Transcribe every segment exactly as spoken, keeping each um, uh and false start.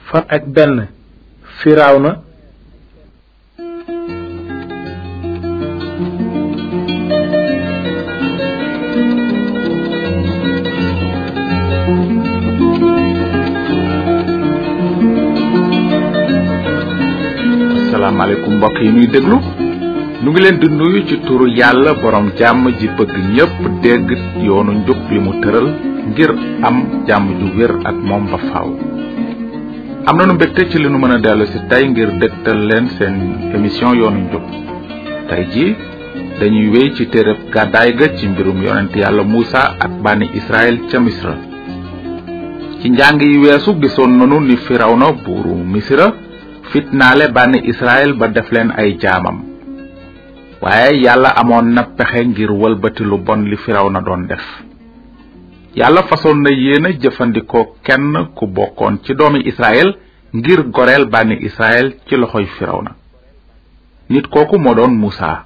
fan ak benn Firawna asalaamaaleykum mbokk yi ñuy déglu ñu ngi leen di nuyu ci turu yàlla borom jàmm ji bëgg ñépp dégg yoonu njub li mu tëral ngir am jàmm ju wér ak moom ba faaw. am nañu mbégte ci li nu mën a dellu si tey ngir dégtal leen seen émission yoonu njub. tey ji dañuy wéy ci téereb gàddaay ga ci mbirum yonent yàlla Muusa ak bànni Israël ca Misra. ci njàng yi weesu gisoon nanu ni Firawna buuru Misra fitnaale bànni Israël ba def leen ay jaamam. waaye yàlla amoon na pexe ngir wëlbati lu bon li Firawna doon def. yàlla fasoon na yéena jëfandikoo kenn ku bokkoon ci doomi Israël ngir goreel bànni Israël ci loxoy Firawna. nit kooku moo doon Musa.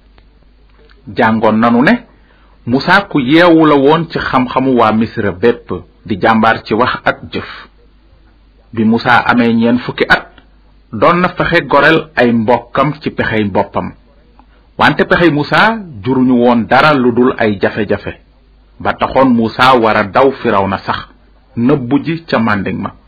jàngoon nanu ne Musa ku yeewu la woon ci xam-xamu waa Misra bépp di jàmbaar ci wax ak jëf. bi Musa amee ñeen fukki at doon na fexe goreel ay mbokkam ci pexey boppam. wante pexey Musa juruñu woon dara lu dul ay jafe-jafe ba taxoon Musa wara daw Firawna sax nëbbu ji ca mànding ma.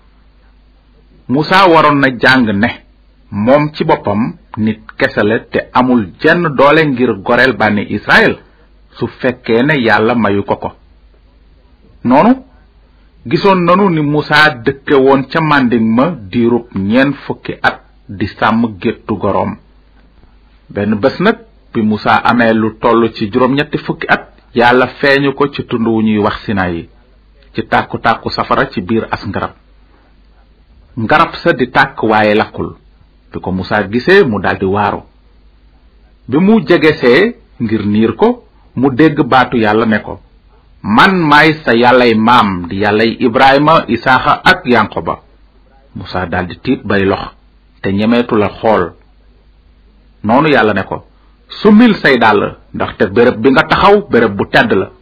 Musa waroon na jàng ne moom ci boppam nit kese la te amul jenn doole ngir goreel bànni Israël su fekkee ne yàlla mayu ko ko. noonu gisoon nanu ni Musa dëkke woon ca mànding ma diirub ñeen fukki at di sàmm géttu goroom. benn bés nag bi Musa amee lu toll ci juróom-ñetti fukki at yàlla feeñu ko ci tund wu ñuy wax Sinayi ci tàkku-tàkku safara ci biir as ngarab. ngarab sa di tàkk waaye lakkul. bi ko Musa gisee mu daldi waaru. bi mu jegesee ngir niir ko mu dégg baatu yàlla ne ko man maay sa yàllay maam di yàllay Ibrahima Isaaxa ak Yankoba. Musa daldi tiit bay lox te ñemeetu la xool. noonu yàlla ne ko summil say dàll ndaxte béréb bi nga taxaw béréb bu tedd la.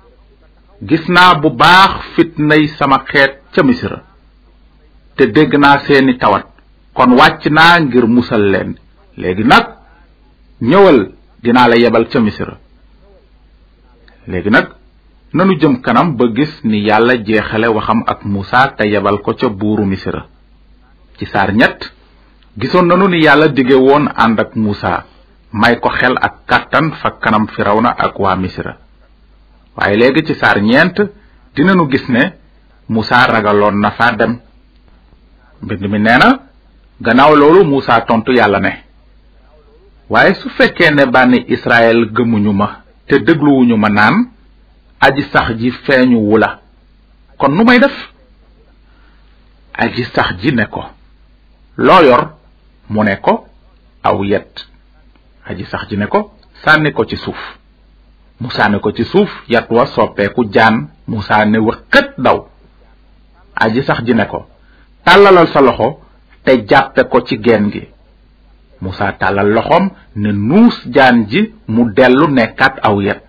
gis naa bu baax fitnay sama xeet ca Misra te dégg naa seeni tawat kon wàcc naa ngir musal leen. léegi nag ñëwal dinaa la yebal ca Misra. léegi nag nanu jëm kanam ba gis ni yàlla jeexale waxam ak Musa te yebal ko ca buuru Misra. ci saar ñett gisoon nanu ni yàlla dige woon ànd ak Musa may ko xel ak kàttan fa kanam Firawna ak waa Misra. waaye léegi ci saar ñeent dinanu gis ne Musa ragaloon na fa dem. mbind mi nee na gannaaw loolu Musa tontu yàlla ne waaye su fekkee ne bànni Israël gëmuñu ma te dégluwuñu ma naan aji sax ji feeñu wu la kon nu may def. aji sax ji ne ko loo yor mu ne ko aw yet. aji sax ji ne ko sànni ko ci suuf. mu sànni ko ci suuf yat wa soppeeku jaan. Musa ne wëqët daw. aji sax ji ne ko tàllalal sa loxo te jàppe ko ci geen gi. Musa tàllal loxoom ne nuus jaan ji mu dellu nekkaat aw yet.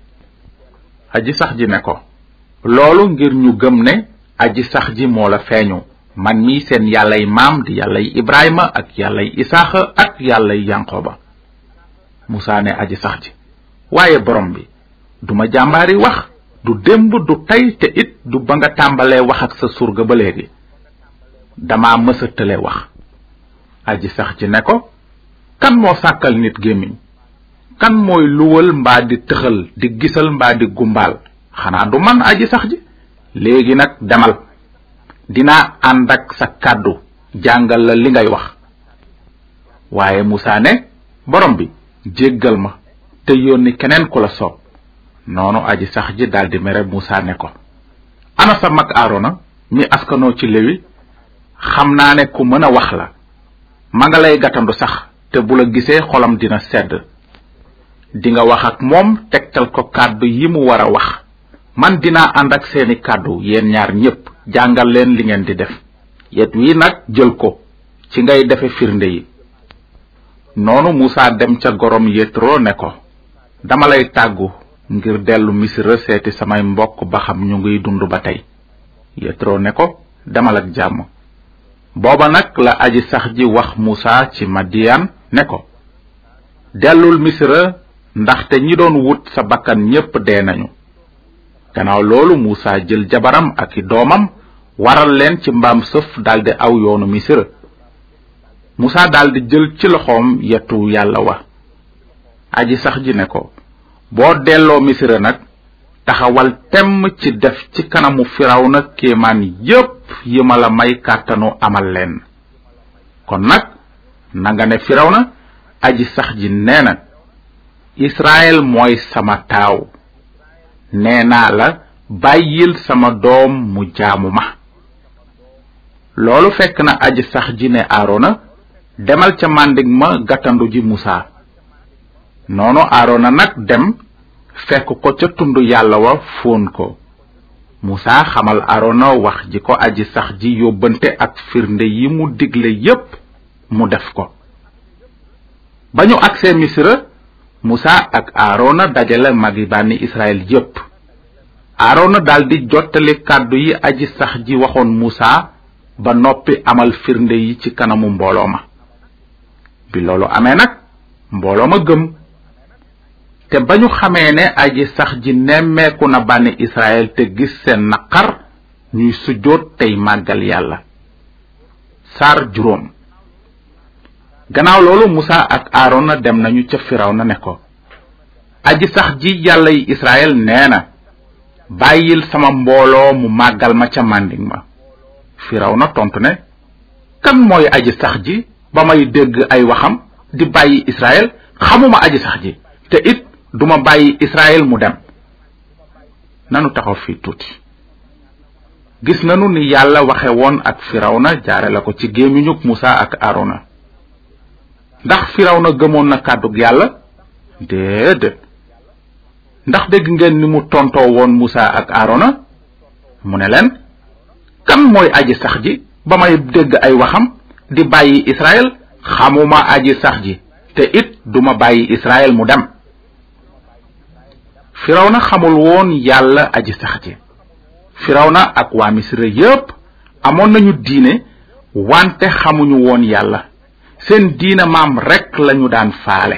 aji sax ji ne ko loolu ngir ñu gëm ne aji sax ji moo la feeñu man mi seen yàllay maam di yàllay Ibrahima ak yàllay Isaaxa ak yàllay Yankoba. Musa ne aji sax ji waaye borom bi duma jàmbaari wax du démb du tey te it du ba nga tàmbalee wax ak sa surga ba léegi dama mësa tële wax. aji sax ji ne ko kan moo sàkkal nit gémmiñ kan mooy luwal mbaa di tëxal di gisal mbaa di gumbaal xanaa du man aji sax ji. léegi nag demal dinaa ànd ak sa kàddu jàngal la li ngay wax. waaye Musa ne borom bi jéggal ma te yónni keneen ku la soob. noonu aji sax ji daldi mere Musa ne ko ana sa mag Aarona mi askanoo ci Lewi xam naa ne ku mën a wax la ma nga lay gàttandu sax te bu la gisee xolam dina sedd. dinga wax ak moom tegtal ko kàddu yi mu war a wax man dinaa ànd ak seeni kàddu yéen ñaar ñépp jàngal leen li ngeen di def. yet wi nag jël ko ci ngay defe firnde yi. noonu Musa dem ca gorom Yetro ne ko dama lay tàggu ngir dellu Misra seeti samay mbokk ba xam ñu ngi dund ba tey. Yetro ne ko demal ak jàmm. booba nag la aji sax ji wax Musa ci Madiyan ne ko dellul Misra ndaxte ñi doon wut sa bakkan ñépp dee nañu. gannaaw loolu Musa jël jabaram ak i doomam waral leen ci mbaam sëf daldi aw yoonu Misra. Musa daldi jël ci loxoom yetu yàlla wa. aji sax ji ne ko boo delloo Misra nag taxawal temm ci def ci kanamu Firawna kéemaan yépp yi ma la may kàttanu amal leen. kon nag nanga ne Firawna aji sax ji nee na Israël mooy sama taaw nee naa la bàyyil sama doom mu jaamu ma. loolu fekk na aji sax ji ne Aarona demal ca màndig ma gàttandu ji Musa. noonu Aarona nag dem fekk ko ca tundu yàlla wa fóon ko. Musa xamal Aarona wax ji ko aji sax ji yóbbante ak firnde yi mu digle yépp mu def ko. ba ñu agsee Misra Musa ak Aarona dajale magi bànni Israël yépp. Aarona daldi jottali kàddu yi aji sax ji waxoon Musa ba noppi amal firnde yi ci kanamu mbooloo ma. bi loolu amee nag mbooloo ma gëm. te ba ñu xamee ne aji sax ji nemmeeku na bànni Israël te gis seen naqar ñuy sujjóot tey màggal yàlla. saar juróom. gannaaw loolu Musa ak Aarona dem nañu ca Firawna ne ko aji sax ji yàlla yi Israël nee na bàyyil sama mbooloo mu màggal ma ca màndig ma. Firawna tontu ne kan mooy aji sax ji ba may dégg ay waxam di bàyyi Israël xamuma aji sax ji te it duma bàyyi Israël mu dem. nanu taxaw fii tuuti. gis nanu ni yàlla waxe woon ak Firawna jaare la ko ci gémmiñu Musa ak Aarona. ndax Firawna gëmoon na kàddug yàlla? déedéet. ndax dégg ngeen ni mu tontoo woon Musa ak Aarona? mu ne leen kan mooy aji sax ji ba may dégg ay waxam di bàyyi Israël xamuma aji sax ji te it duma bàyyi Israël mu dem. Firawna xamul woon yàlla aji sax ji. Firawna ak waa Misra yépp amoon nañu diine wante xamuñu woon yàlla. seen diine maam rekk lañu daan faale.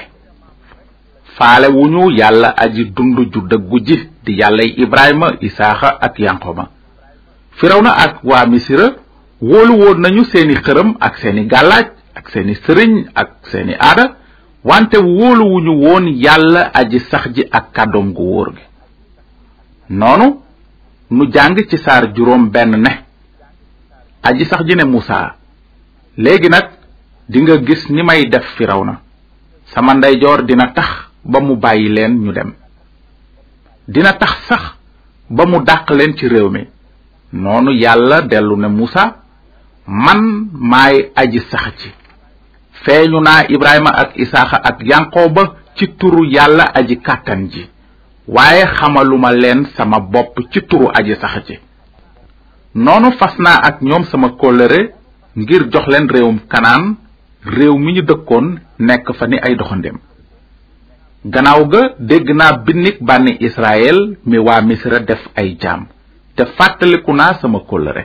faale wuñu yàlla aji dund ju dëggu ji di yàllay Ibrahima Isaaxa ak Yanqoba. Firawna ak waa Misra wóolu woon nañu seeni xërëm ak seeni gàllaaj ak seeni sëriñ ak seeni aada wante wóoluwuñu woon yàlla aji sax ji ak kàddoom gu wóor gi. noonu nu jàng ci saar juróom benn ne aji sax ji ne Musa léegi nag dinga gis ni may def Firawna sama ndeyjoor dina tax ba mu bàyyi leen ñu dem dina tax sax ba mu dàq leen ci réew mi. noonu yàlla dellu ne Musa man maay aji sax ji feeñu naa Ibrahima ak Isaaxa ak Yanqoba ci turu yàlla aji kàttan ji waaye xamaluma leen sama bopp ci turu aji sax ji. noonu fas naa ak ñoom sama kóllëre ngir jox leen réewum Kanaan réew mi ñu dëkkoon nekk fa ni ay doxandem. gannaaw ga dégg naa binnik bànni Israël mi waa Misra def ay jaam te fàttaliku naa sama kóllëre.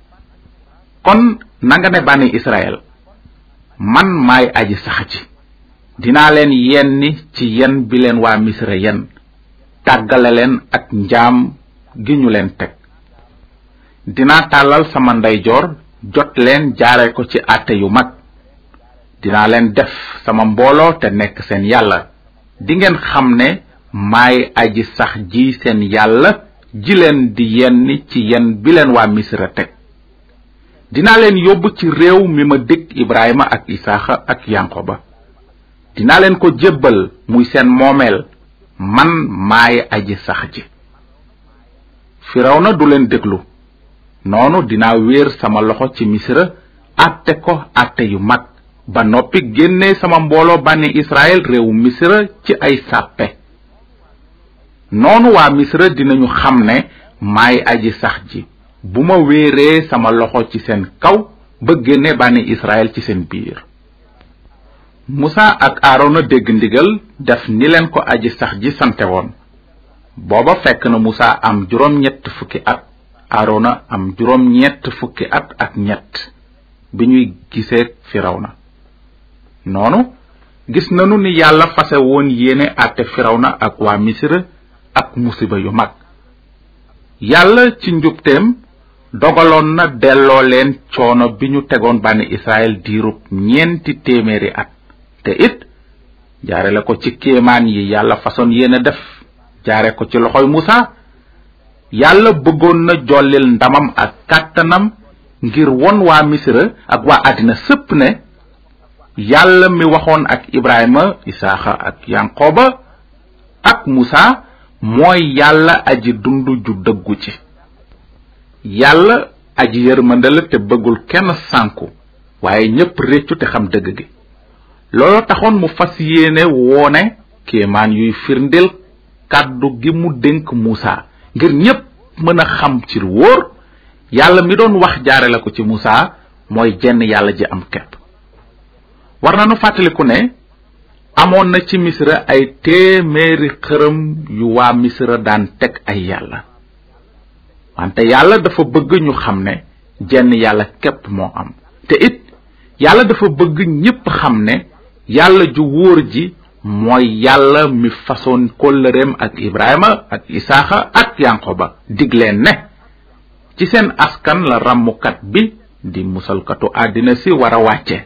kon nanga ne bànni Israël man maay aji sax ji dinaa leen yenni ci yen bi leen waa Misra yen tàggale leen ak njaam gi ñu leen teg. dinaa tàllal sama ndeyjoor jot leen jaare ko ci àtte yu mag. dinaa leen def sama mbooloo te nekk seen yàlla dingeen xam ne maay aji sax ji seen yàlla ji leen di yenni ci yen bi leen waa Misra teg. dinaa leen yóbbu ci réew mi ma dig Ibrahima ak Isaaxa ak Yanqoba. dinaa leen ko jébbal muy seen moomeel man maay aji sax ji. Firawna du leen déglu. noonu dinaa wéer sama loxo ci Misra àtte ko àtte yu mag ba noppi génne sama mbooloo bànni Israël réewu Misra ci ay sàppe. noonu waa Misra dinañu xam ne maay aji sax ji bu ma wéeree sama loxo ci seen kaw ba génne bànni Israël ci seen biir. Musa ak Aarona dégg ndigal def ni leen ko aji sax ji sante woon. booba fekk na Musa am juróom ñett fukki at Aarona am juróom ñett fukki at ak ñett. bi ñuy gisee Firawna noonu gis nanu ni yàlla fase woon yéene àtte Firawna ak waa Misra ak musiba yu mag yàlla ci njubteem dogaloon na delloo leen coono bi ñu tegoon bànni Israël diirub ñeenti téeméeri at te it jaare la ko ci kéemaan yi yàlla façon yéene def jaare ko ci loxoy Musa yàlla bëggoon na jollil ndamam ak kàttanam ngir won waa Misra ak waa àddina sëpp ne yàlla mi waxoon ak Ibrahima Isaaxa ak Yanqoba ak Musa mooy yàlla aji dundu ju dëggu ci yàlla aji yërmande la te bëggul kenn sànku waaye ñépp réccu te xam dëgg gi loolu taxoon mu fas yéene woone kéemaan yuy firndeel kàddu gi mu dénk Musa ngir ñépp mën a xam ci wóor yàlla mi doon wax jaare la ko ci Musa mooy jenn yàlla ji am kepp war nañu fàttaliku ne amoon na ci Misra ay téeméeri xërëm yu waa Misra daan teg ay yàlla wante yàlla dafa bëgg ñu xam ne jenn yàlla képp moo am te it yàlla dafa bëgg ñépp xam ne yàlla ju wóor ji mooy yàlla mi façon kóllëreem ak Ibrahima ak Isaaxa ak Yanqoba digleen ne ci seen askan la ràmmukat bi di musalkatu àddina si war a wàcce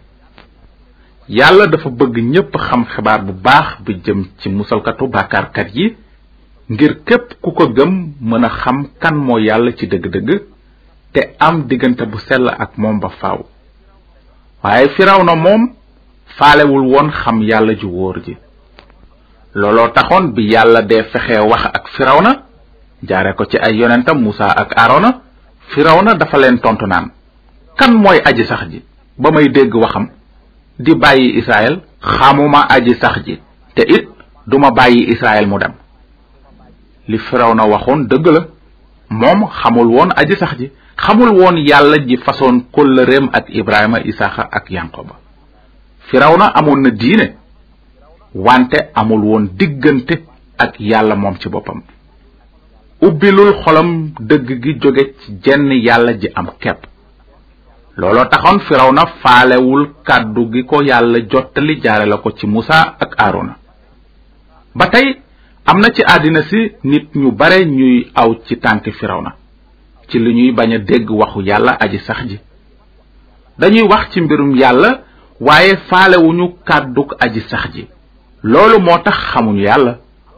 yàlla dafa bëgg ñépp xam xibaar bu baax bi jëm ci musalkatu bàkkaarkat yi ngir képp ku ko gëm mën a xam kan moo yàlla ci dëgg-dëgg te am diggante bu sell ak moom ba faaw waaye Firawna moom faalewul woon xam yàlla ju wóor ji looloo taxoon bi yàlla dee fexe wax ak Firawna jaare ko ci ay yonentam Musa ak Aarona Firawna dafa leen tontu naan kan mooy aji sax ji ba may dégg waxam di bàyyi Israël xamuma aji sax ji te it duma bàyyi Israël mu dem li Firawna waxoon dëgg la moom xamul woon aji sax ji xamul woon yàlla ji façon kóllëreem ak Ibrahima Isaaxa ak Yanqoba Firawna amoon na diine wante amul woon diggante ak yàlla moom ci boppam ubbilul xolam dëgg gi jóge ci jenn yàlla ji am kepp looloo taxoon Firawna faalewul kàddu gi ko yàlla jottali jaare la ko ci Musa ak Aarona ba tey am na ci àddina si nit ñu bare ñuy aw ci tànki Firawna ci li ñuy bañ a dégg waxu yàlla aji sax ji dañuy wax ci mbirum yàlla waaye faalewuñu kàdduk aji sax ji loolu moo tax xamuñu yàlla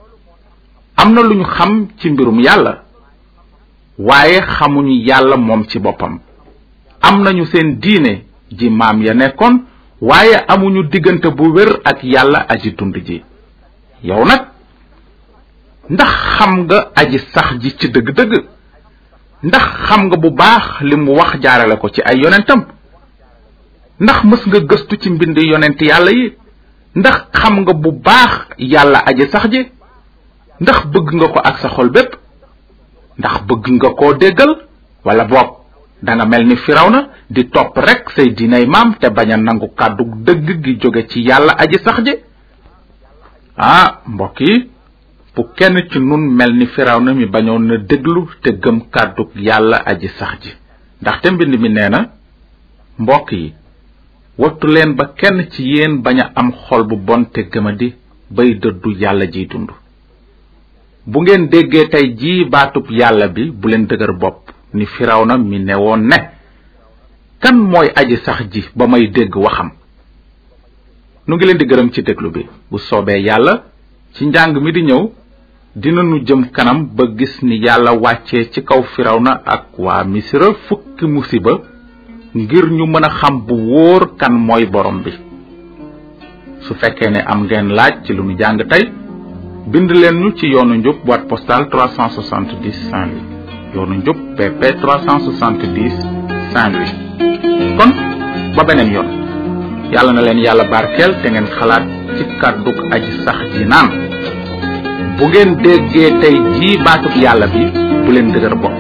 am na lu ñu xam ci mbirum yàlla waaye xamuñu yàlla moom ci boppam am nañu seen diine ji maam ya nekkoon waaye amuñu diggante bu wér ak yàlla aji dund ji yow nag ndax xam nga aji sax ji ci dëgg-dëgg ndax xam nga bu baax li mu wax jaarale ko ci ay yonentam ndax mës nga gëstu ci mbind yonent yàlla yi ndax xam nga bu baax yàlla aji sax ji ndax bëgg nga ko ak sa xol bépp ndax bëgg nga koo déggal wala boog danga mel ni Firawna di topp rek say diinay maam te bañ a nangu kàddu dëgg gi jóge ci yàlla aji sax ji ah mbokk yi bu kenn ci nun mel ni Firawna mi bañoon na déglu te gëm kàddu yàlla aji sax ji ndaxte mbind mi nee na mbokk yi wattu leen ba kenn ci yéen bañ a am xol bu bon te gëmadi bay dëddu yàlla jiy dund bu ngeen déggee tey jii baatub yàlla bi bu leen dëgër bopp ni Firawna mi ne woon ne kan mooy aji sax ji ba may dégg waxam nu ngi leen di gërëm ci déglu bi bu soobee yàlla ci njàng mi di ñëw dinañu jëm kanam ba gis ni yàlla wàccee ci kaw Firawna ak waa Misra fukki musiba ngir ñu mën a xam bu wóor kan mooy borom bi su fekkee ne am ngeen laaj ci lu ñu jàng tey bind leen ñu ci yoonu njub boîte postale trois cent soixante-dix Saint-Louis yoonu njub B P trois cent soixante-dix Saint-Louis kon ba beneen yoon yàlla na leen yàlla barkeel te ngeen xalaat ci kàddug aji sax ji naan bu ngeen déggee tey jii baatub yàlla bi bu leen dëgër bopp